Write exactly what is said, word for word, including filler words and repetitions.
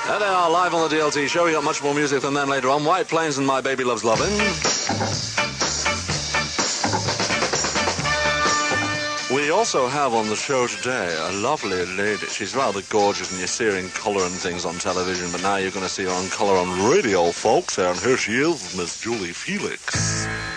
There they are, live on the D L T show. We got much more music than them later on. White Plains and My Baby Loves Lovin'. We also have on the show today a lovely lady. She's rather gorgeous, and you're seeing colour and things on television, but now you're going to see her on colour on radio, folks. And here she is, Miss Julie Felix.